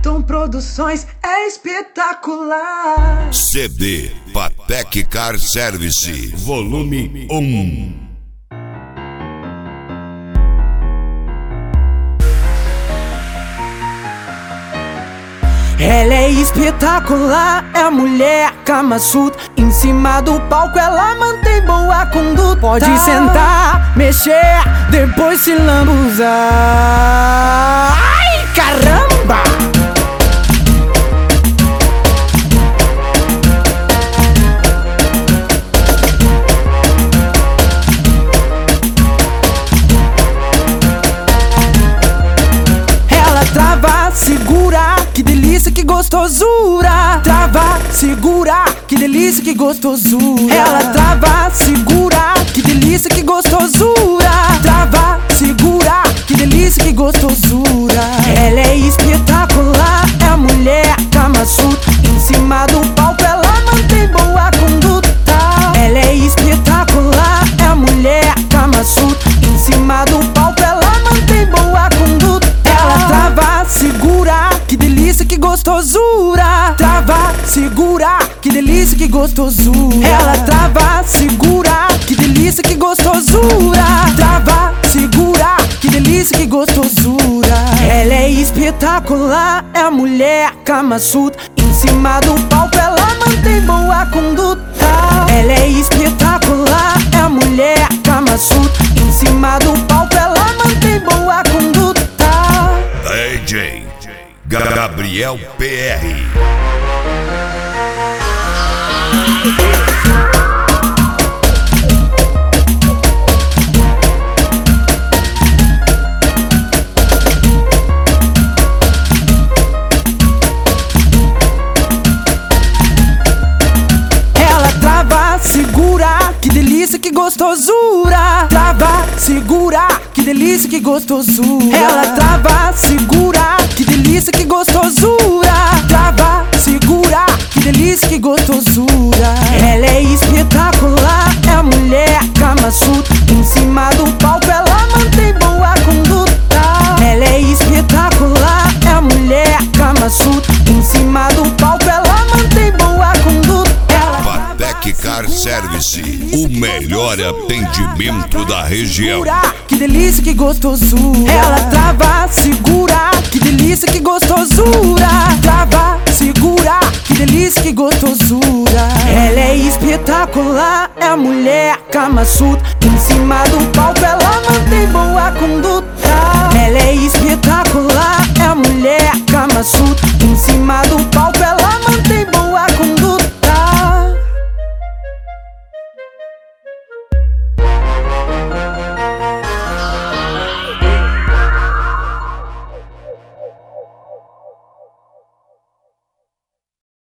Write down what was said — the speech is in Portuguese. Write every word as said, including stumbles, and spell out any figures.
Anderson Produções é espetacular. C D Patek Car Service, volume um. Ela é espetacular, é a mulher Kama Sutra. Em cima do palco ela mantém boa conduta. Pode sentar, mexer, depois se lambuzar. Ai, caramba! Ela trava, segura, que delícia, que gostosura. Trava, segura, que delícia, que gostosura. Ela trava, segura, que delícia, que gostosura. Trava, segura, que delícia, que gostosura. Ela é espetacular, é a mulher Kama Sutra. Em cima do palco ela mantém boa conduta. Ela é espetacular, é a mulher Kama Sutra. Em cima do palco ela mantém boa conduta. Ela trava, segura, que delícia, que gostosura. Trava, segura, que delícia, que gostosura. Ela trava, segura, que delícia, que gostosura. Trava, segura, que delícia, que gostosura. Ela é espetacular, é a mulher Kama Sutra. Em cima do palco ela mantém boa conduta. Ela é espetacular, é a mulher Kama Sutra. Em cima do palco ela mantém boa conduta. D J Gabriel P R. Ela trava, segura, que delícia, que gostosura. Trava, segura, que delícia, que gostosura. Ela trava, segura, que delícia, que gostosura. Trava, segura, que delícia, que gostosura. Ela é espetacular, é a mulher Kama Sutra. Em cima do palco ela mantém boa conduta. Ela é espetacular, é a mulher Kama Sutra. Em cima do palco ela mantém boa conduta. Patek Car Service, o melhor atendimento da região. Que delícia, que gostosura. Ela trava, segura, que delícia, que gostosura. Trava, segura, que delícia, que gostosura. Ela é espetacular, é a mulher Kama Sutra. Em cima do palco ela mantém boa conduta. Ela é espetacular, é a mulher Kama Sutra. Em cima